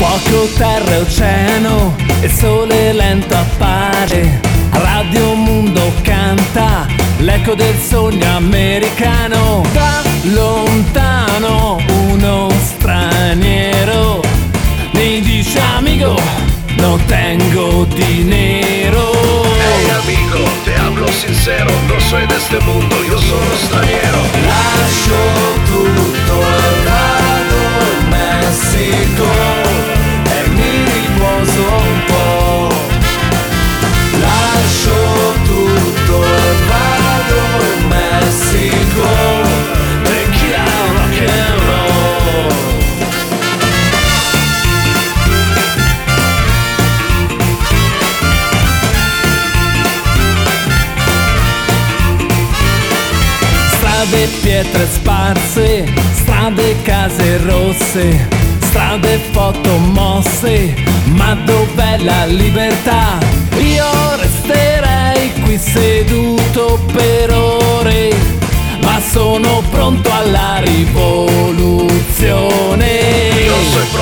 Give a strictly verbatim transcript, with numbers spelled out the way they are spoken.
Fuoco, terra e oceano, il sole lento appare, Radio Mondo canta, l'eco del sogno americano. Da lontano uno straniero mi dice: amigo, no tengo dinero. Hey amigo, te hablo sincero, no soy de este mundo, yo sono straniero. Lascio tutto e vado in Messico e mi riposo un po'. Lascio tutto e vado in Messico, tequila rock and roll. Strade, pietre sparse, strade, case rosse, strade, foto mosse, ma dov'è la libertà? Io resterei qui seduto per ore, ma sono pronto alla rivoluzione. Yo soy